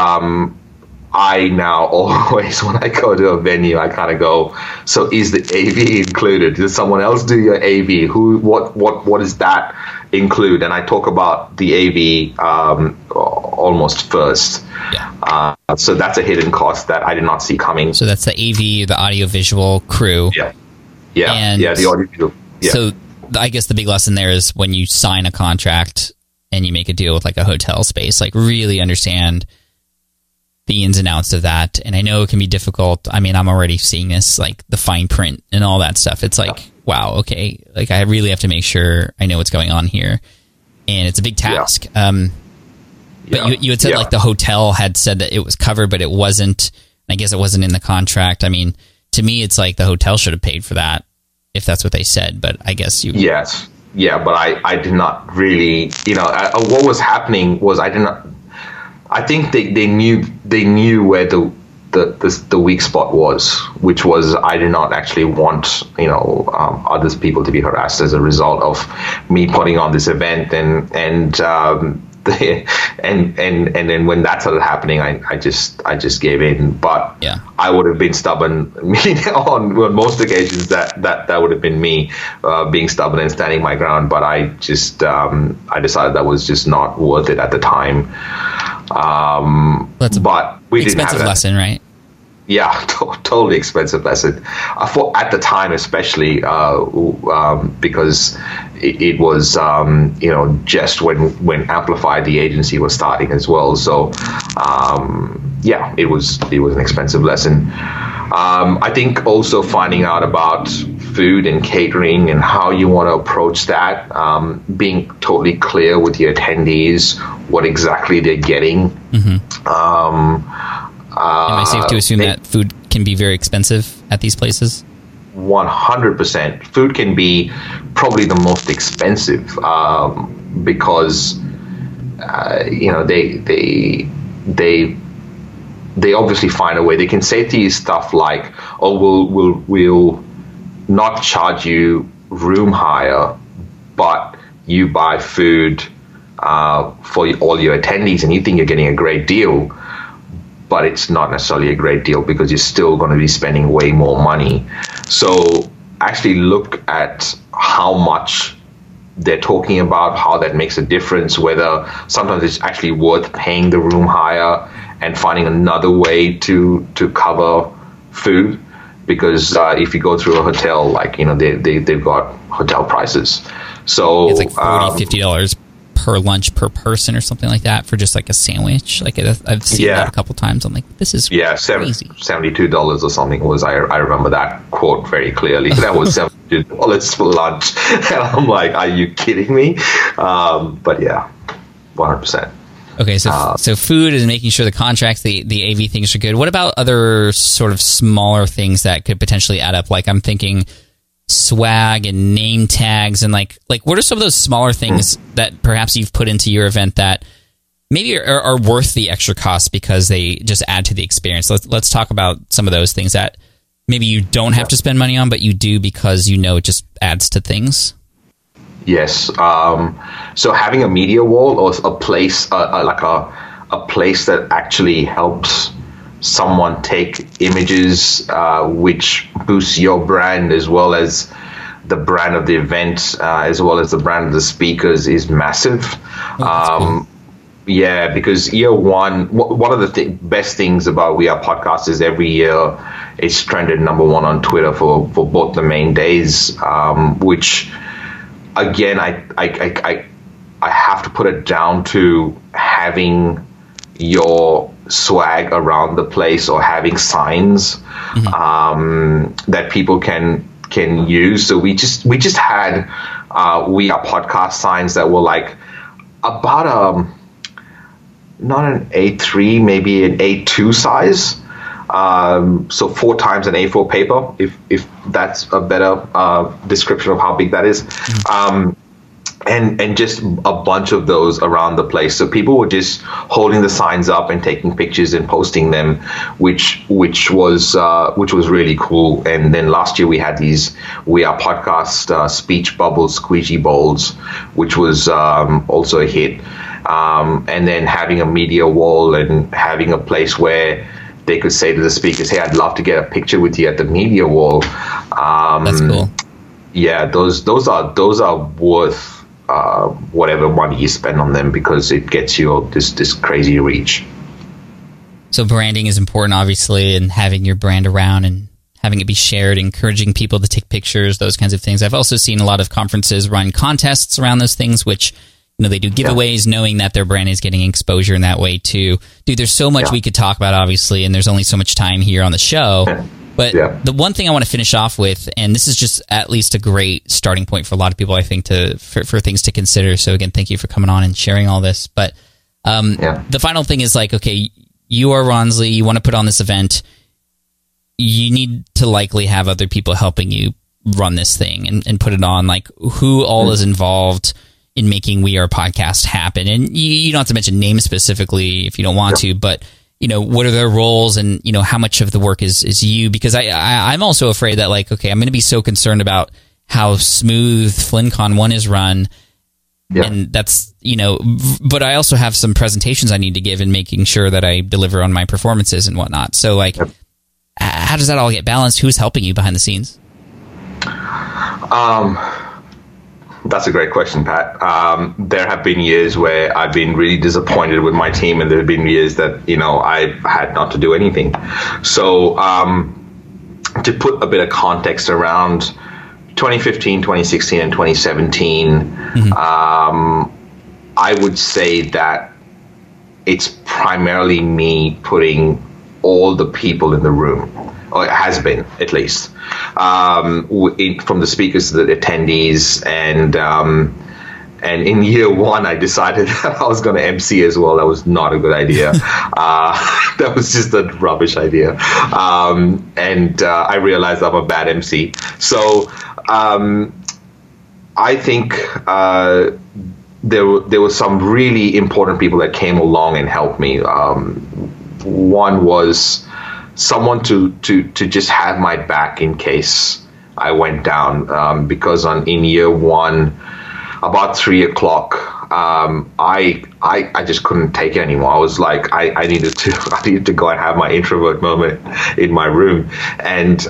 I now always, when I go to a venue, I kind of go, so is the AV included? Does someone else do your AV? What does that include? And I talk about the AV almost first. Yeah. So that's a hidden cost that I did not see coming. So that's the AV, the audiovisual crew. Yeah, the audiovisual. Yeah. So I guess the big lesson there is when you sign a contract and you make a deal with like a hotel space, like really understand the ins and outs of that. And I know it can be difficult. I mean, I'm already seeing this, like the fine print and all that stuff. It's like, wow, okay. Like I really have to make sure I know what's going on here. And it's a big task. But you had said like the hotel had said that it was covered, but it wasn't. I guess it wasn't in the contract. I mean, to me, it's like the hotel should have paid for that, if that's what they said. But I guess you... Yes. Yeah, but I did not really... what was happening was I think they knew where the weak spot was, which was I did not actually want other people to be harassed as a result of me putting on this event, and then when that started happening, I just gave in. But I would have been stubborn on most occasions. That would have been me being stubborn and standing my ground. But I just I decided that was just not worth it at the time. That's but we didn't have expensive that. lesson, right? Yeah, totally expensive lesson. At the time, especially because it was just when Amplify, the agency, was starting as well. So it was an expensive lesson. I think also finding out about food and catering and how you want to approach that, being totally clear with your attendees what exactly they're getting. Mm-hmm. Am I safe to assume that food can be very expensive at these places? 100%. Food can be probably the most expensive because they obviously find a way. They can say to you stuff like, "Oh, we'll not charge you room hire, but you buy food for all your attendees, and you think you're getting a great deal, but it's not necessarily a great deal because you're still going to be spending way more money." So actually look at how much they're talking about, how that makes a difference, whether sometimes it's actually worth paying the room hire and finding another way to cover food. Because if you go through a hotel, like, they've got hotel prices. So it's like $40, $50 per lunch per person or something like that for just like a sandwich. Like I've seen that a couple times. I'm like, this is crazy. $72 or something was, I remember that quote very clearly. That was $72 for lunch. And I'm like, are you kidding me? But yeah, 100%. Okay, so food and making sure the contracts, the AV things are good. What about other sort of smaller things that could potentially add up? Like I'm thinking swag and name tags, and like what are some of those smaller things that perhaps you've put into your event that maybe are worth the extra cost because they just add to the experience? Let's talk about some of those things that maybe you don't have to spend money on, but you do because it just adds to things. Yes. So having a media wall or a place, like a place that actually helps someone take images, which boosts your brand as well as the brand of the event, as well as the brand of the speakers, is massive. Cool. Yeah, because year one, one of the best things about We Are Podcast is every year it's trended #1 on Twitter for both the main days, which, again, I have to put it down to having your swag around the place or having signs that people can use. So we just had We Are Podcast signs that were like about not an A3, maybe an A2 size. So 4 times an A4 paper, if that's a better description of how big that is. And just a bunch of those around the place. So people were just holding the signs up and taking pictures and posting them, which was really cool. And then last year we had these We Are Podcast speech bubbles, squeegee bowls, which was also a hit. And then having a media wall and having a place where they could say to the speakers, "Hey, I'd love to get a picture with you at the media wall." That's cool. Yeah, those are worth whatever money you spend on them, because it gets you this crazy reach. So branding is important, obviously, and having your brand around and having it be shared, encouraging people to take pictures, those kinds of things. I've also seen a lot of conferences run contests around those things, which, they do giveaways, knowing that their brand is getting exposure in that way too. Dude, there's so much we could talk about, obviously, and there's only so much time here on the show. But the one thing I want to finish off with, and this is just at least a great starting point for a lot of people, I think, for things to consider. So again, thank you for coming on and sharing all this. But the final thing is like, okay, you are Ronsley, you want to put on this event. You need to likely have other people helping you run this thing and put it on. Like, who all is involved in making We Are Podcast happen? And you don't have to mention names specifically if you don't want to, but what are their roles, and how much of the work is you? Because I'm also afraid that, like, okay, I'm going to be so concerned about how smooth FlynnCon 1 is run, and that's but I also have some presentations I need to give and making sure that I deliver on my performances and whatnot. So like, how does that all get balanced? Who's helping you behind the scenes? That's a great question, Pat. There have been years where I've been really disappointed with my team, and there have been years that, I've had not to do anything. So to put a bit of context around 2015, 2016, and 2017, I would say that it's primarily me putting all the people in the room, or it has been, at least, from the speakers to the attendees. And in year one, I decided that I was going to MC as well. That was not a good idea. That was just a rubbish idea. And I realized I'm a bad MC. So I think there were some really important people that came along and helped me. One was someone to just have my back in case I went down, because in year one, about 3 o'clock, I just couldn't take it anymore. I was like, I needed to go and have my introvert moment in my room, and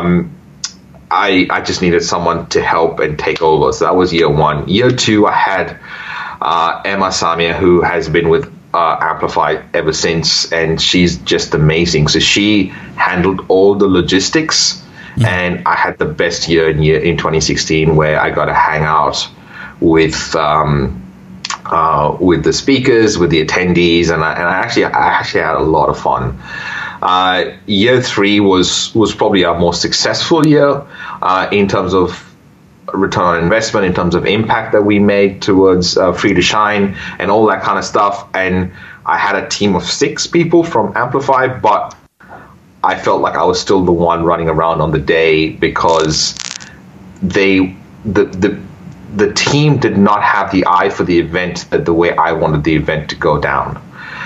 I just needed someone to help and take over. So that was year one. Year two, I had Emma Samia, who has been with Amplify ever since, and she's just amazing. So she handled all the logistics, and I had the best year in 2016, where I got to hang out with the speakers, with the attendees, and I actually had a lot of fun. Year three was probably our most successful year in terms of return on investment, in terms of impact that we made towards Free to Shine and all that kind of stuff. And I had a team of 6 people from Amplify, but I felt like I was still the one running around on the day, because the team did not have the eye for the event the way I wanted the event to go down.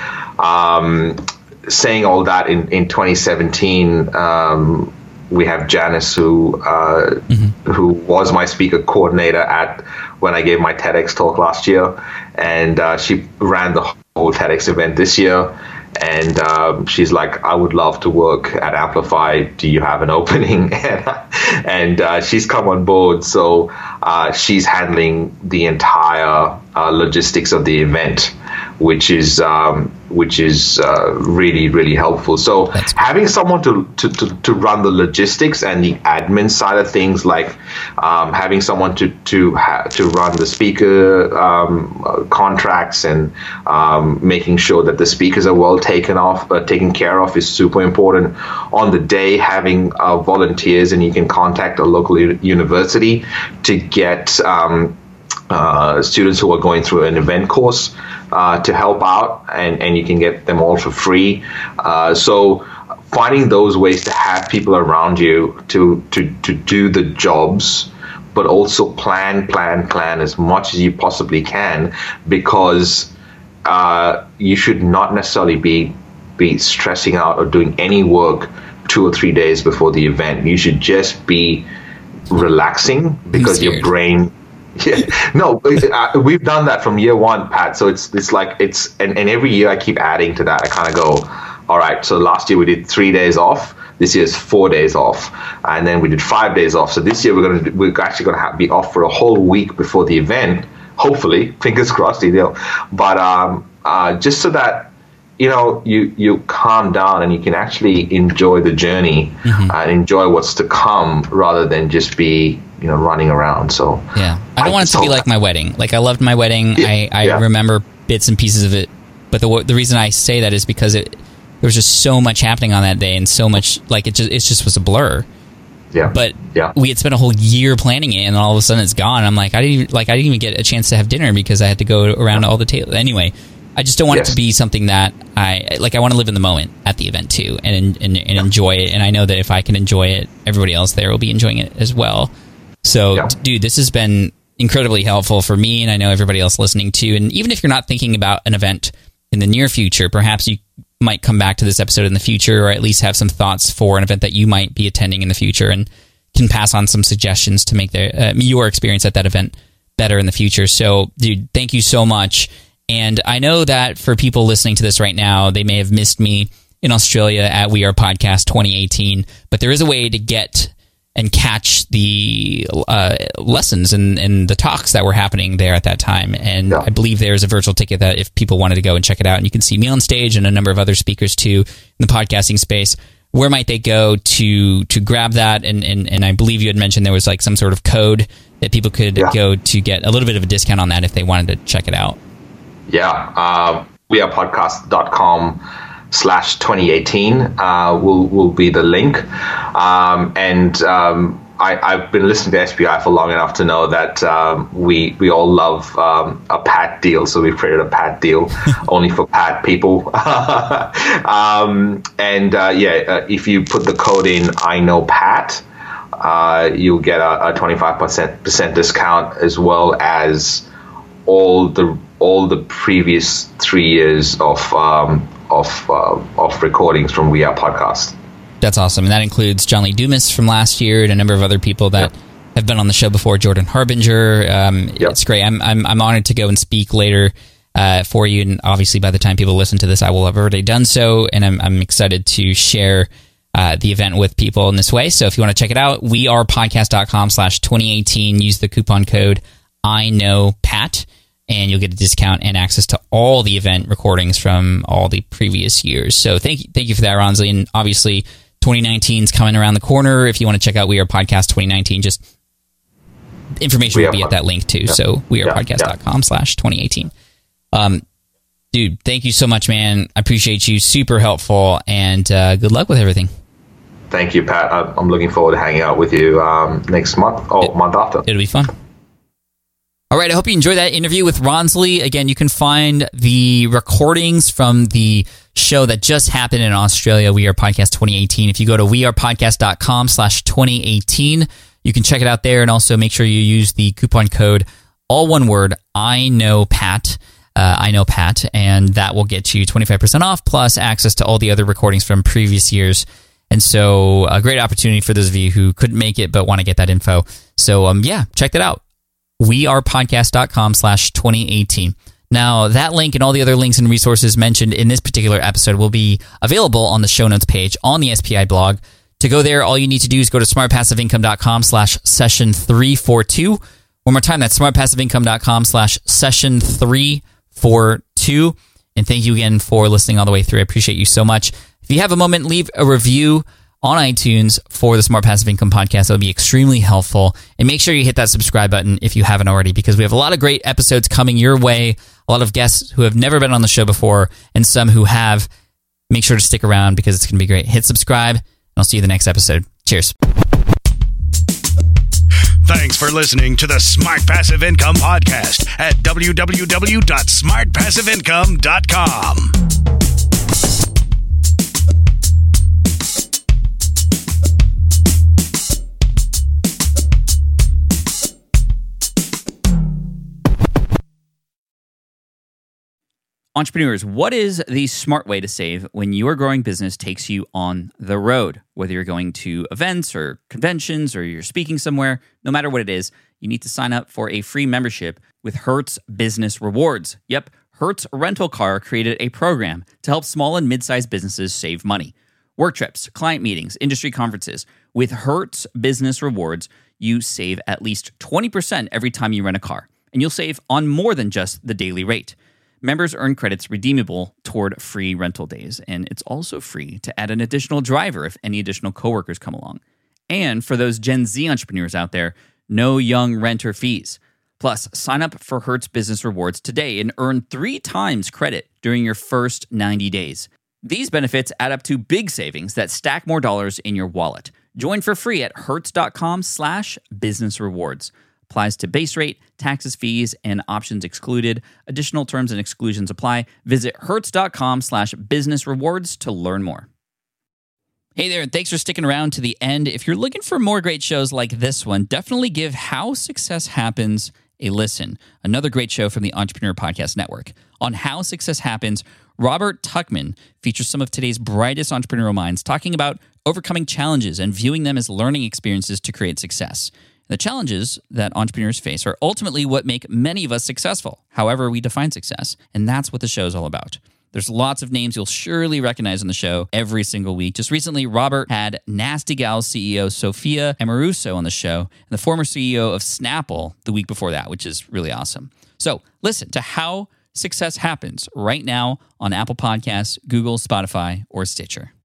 Saying all that, in 2017, we have Janice, who was my speaker coordinator when I gave my TEDx talk last year, and she ran the whole TEDx event this year. And she's like, I would love to work at Amplify. Do you have an opening? And she's come on board. So she's handling the entire logistics of the event, which is really, really helpful. So having someone to run the logistics and the admin side of things, like having someone to run the speaker contracts and making sure that the speakers are well taken care of, is super important. On the day, having volunteers, and you can contact a local university to get students who are going through an event course to help out, and you can get them all for free. So finding those ways to have people around you to do the jobs, but also plan as much as you possibly can, because you should not necessarily be stressing out or doing any work 2 or 3 days before the event. You should just be relaxing, because your brain. Yeah, no, we've done that from year one, Pat. So it's like and every year I keep adding to that. I kind of go, all right, so last year we did 3 days off. This year's 4 days off, and then we did 5 days off. So this year we're actually going to be off for a whole week before the event. Hopefully, fingers crossed, but just so that you calm down and you can actually enjoy the journey and enjoy what's to come, rather than just be running around. So yeah, I don't want it to be like my wedding. Like, I loved my wedding. I remember bits and pieces of it, but the reason I say that is because there was just so much happening on that day, and so much, like, it just was a blur. Yeah. But we had spent a whole year planning it, and all of a sudden it's gone. I'm like, I didn't even get a chance to have dinner because I had to go around all the tables. Anyway, I just don't want it to be something that I want to live in the moment at the event too, and enjoy it. And I know that if I can enjoy it, everybody else there will be enjoying it as well. So, dude, this has been incredibly helpful for me, and I know everybody else listening too. And even if you're not thinking about an event in the near future, perhaps you might come back to this episode in the future, or at least have some thoughts for an event that you might be attending in the future, and can pass on some suggestions to make your experience at that event better in the future. So, dude, thank you so much. And I know that for people listening to this right now, they may have missed me in Australia at We Are Podcast 2018, but there is a way to get and catch the lessons and the talks that were happening there at that time. And I believe there's a virtual ticket that if people wanted to go and check it out, and you can see me on stage and a number of other speakers too in the podcasting space, where might they go to grab that? And I believe you had mentioned there was like some sort of code that people could go to get a little bit of a discount on that if they wanted to check it out. Yeah, wearepodcast.com/2018 will be the link. I've been listening to SPI for long enough to know that we all love a PAT deal, so we've created a PAT deal only for PAT people. If you put the code in I know Pat, you'll get a 25% discount, as well as all the previous 3 years of recordings from We Are Podcast. That's awesome. And that includes John Lee Dumas from last year and a number of other people that have been on the show before, Jordan Harbinger. It's great. I'm honored to go and speak later for you. And obviously, by the time people listen to this, I will have already done so. And I'm excited to share the event with people in this way. So if you want to check it out, wearepodcast.com/2018. Use the coupon code IKnowPat, and you'll get a discount and access to all the event recordings from all the previous years. So thank you for that, Ronsley. And obviously, 2019 is coming around the corner. If you want to check out We Are Podcast 2019, just information will be at that link too. Yeah. So wearepodcast.com/2018. Dude, thank you so much, man. I appreciate you. Super helpful, and good luck with everything. Thank you, Pat. I'm looking forward to hanging out with you next month or month after. It'll be fun. All right, I hope you enjoyed that interview with Ronsley. Again, you can find the recordings from the show that just happened in Australia, We Are Podcast 2018. If you go to wearepodcast.com/2018, you can check it out there, and also make sure you use the coupon code, all one word, IKnowPat, and that will get you 25% off plus access to all the other recordings from previous years. And so a great opportunity for those of you who couldn't make it but want to get that info. So check that out. wearepodcast.com/2018. Now, that link and all the other links and resources mentioned in this particular episode will be available on the show notes page on the SPI blog. To go there, all you need to do is go to smartpassiveincome.com/session342. One more time, that's smartpassiveincome.com/session342. And thank you again for listening all the way through. I appreciate you so much. If you have a moment, leave a review on iTunes for the Smart Passive Income Podcast. That would be extremely helpful. And make sure you hit that subscribe button if you haven't already, because we have a lot of great episodes coming your way, a lot of guests who have never been on the show before, and some who have. Make sure to stick around because it's going to be great. Hit subscribe, and I'll see you in the next episode. Cheers. Thanks for listening to the Smart Passive Income Podcast at www.smartpassiveincome.com. Entrepreneurs, what is the smart way to save when your growing business takes you on the road? Whether you're going to events or conventions or you're speaking somewhere, no matter what it is, you need to sign up for a free membership with Hertz Business Rewards. Yep, Hertz Rental Car created a program to help small and mid-sized businesses save money. Work trips, client meetings, industry conferences. With Hertz Business Rewards, you save at least 20% every time you rent a car, and you'll save on more than just the daily rate. Members earn credits redeemable toward free rental days, and it's also free to add an additional driver if any additional coworkers come along. And for those Gen Z entrepreneurs out there, no young renter fees. Plus, sign up for Hertz Business Rewards today and earn 3 times credit during your first 90 days. These benefits add up to big savings that stack more dollars in your wallet. Join for free at hertz.com/business rewards. Applies to base rate, taxes, fees, and options excluded. Additional terms and exclusions apply. Visit hertz.com/business rewards to learn more. Hey there, and thanks for sticking around to the end. If you're looking for more great shows like this one, definitely give How Success Happens a listen. Another great show from the Entrepreneur Podcast Network. On How Success Happens, Robert Tuchman features some of today's brightest entrepreneurial minds talking about overcoming challenges and viewing them as learning experiences to create success. The challenges that entrepreneurs face are ultimately what make many of us successful, however we define success, and that's what the show is all about. There's lots of names you'll surely recognize on the show every single week. Just recently, Robert had Nasty Gal CEO Sophia Amoruso on the show, and the former CEO of Snapple the week before that, which is really awesome. So listen to How Success Happens right now on Apple Podcasts, Google, Spotify, or Stitcher.